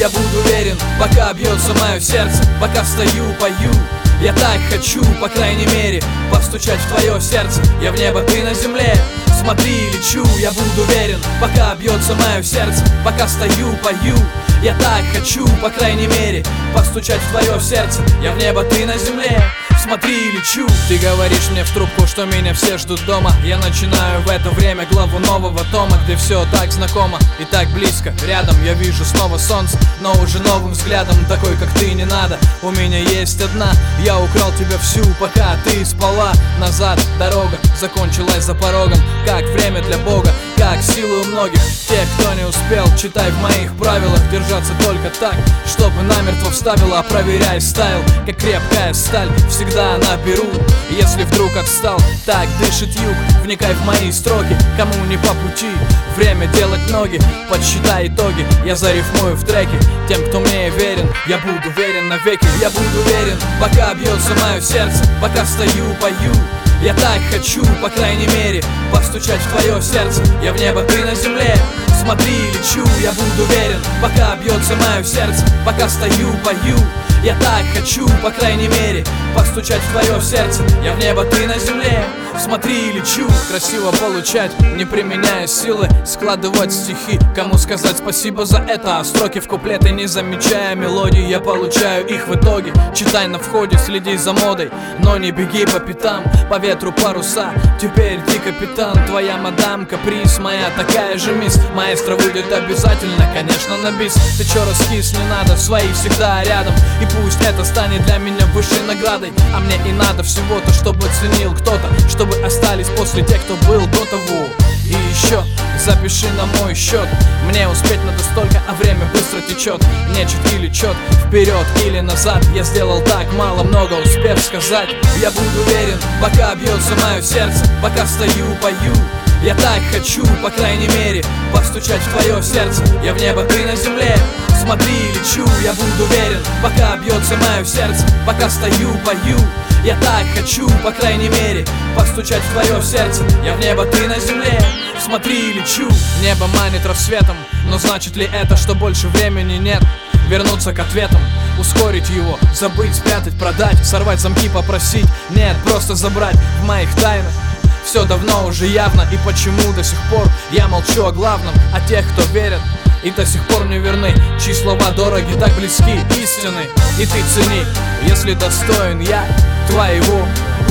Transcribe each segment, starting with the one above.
я буду верен, пока бьется мое сердце, пока стою, пою. Я так хочу, по крайней мере, постучать в твое сердце. Я в небо, ты на земле, смотри, лечу. Я буду верен, пока бьется мое сердце, пока стою, пою. Я так хочу, по крайней мере, постучать в твое сердце. Я в небо, ты на земле, смотри, лечу. Ты говоришь мне в трубку, что меня все ждут дома. Я начинаю в это время главу нового тома, где все так знакомо и так близко. Рядом я вижу снова солнце, но уже новым взглядом. Такой, как ты, не надо, у меня есть одна. Я украл тебя всю, пока ты спала. Назад дорога закончилась за порогом. Как время для Бога, как силы у многих. Тех, кто не успел, читай в моих правилах. Держаться только так, чтобы намертво вставила. Проверяй стайл, как крепкая сталь. Всегда наберу, если вдруг отстал. Так дышит юг, вникай в мои строки. Кому не по пути, время делать ноги. Подсчитай итоги, я зарифмую в треке. Тем, кто мне верен, я буду верен навеки. Я буду верен, пока бьется мое сердце, пока стою, пою. Я так хочу, по крайней мере, постучать в твое сердце. Я в небо, ты на земле, смотри, лечу. Я буду верен, пока бьется мое сердце, пока стою, пою. Я так хочу, по крайней мере, постучать в твое сердце. Я в небо, ты на земле, смотри, лечу. Красиво получать, не применяя силы, складывать стихи. Кому сказать спасибо за это? А строки в куплеты, не замечая мелодий, я получаю их в итоге. Читай на входе, следи за модой, но не беги по пятам. По ветру паруса, теперь ты капитан. Твоя мадам каприз, моя такая же мисс. Маэстро выйдет обязательно, конечно, на бис. Ты чё раскис, не надо, свои всегда рядом. И пусть это станет для меня высшей наградой. А мне и надо всего-то, чтобы ценил кто-то, чтобы остались после тех, кто был до того. И еще запиши на мой счет. Мне успеть надо столько, а время быстро течет. Нечет или чет, вперед или назад. Я сделал так мало, много успев сказать. Я буду верен, пока бьется мое сердце, пока стою, пою. Я так хочу, по крайней мере, постучать в твое сердце. Я в небо, ты на земле, смотри, лечу. Я буду верен, пока бьется мое сердце, пока стою, пою. Я так хочу, по крайней мере, постучать в твое сердце. Я в небо, ты на земле, смотри, лечу. Небо манит рассветом, но значит ли это, что больше времени нет? Вернуться к ответам, ускорить его, забыть, спрятать, продать, сорвать замки, попросить. Нет, просто забрать в моих тайнах. Все давно уже явно, и почему до сих пор я молчу о главном? О тех, кто верит и до сих пор мне верны, чьи слова дороги, так близки истины. И ты цени, если достоин я твоего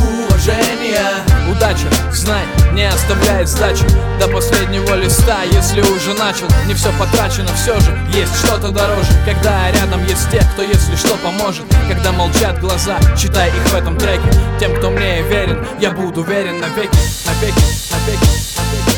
уважения. Удача, знай, не оставляет сдачи до последнего листа. Если уже начал, не все потрачено, все же есть что-то дороже. Когда рядом есть те, кто если что поможет. Когда молчат глаза, читай их в этом треке. Тем, кто мне верен, я буду верен навеки, навеки, навеки, навеки.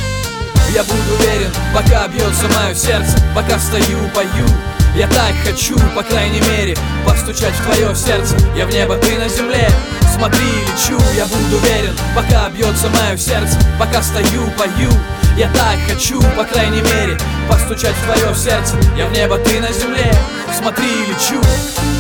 Я буду верен, пока бьется мое сердце, пока стою, пою. Я так хочу, по крайней мере, постучать в твое сердце. Я в небо, ты на земле, смотри, лечу. Я буду верен, пока бьется мое сердце, пока стою, пою. Я так хочу, по крайней мере, постучать в твое сердце. Я в небо, ты на земле, смотри, лечу.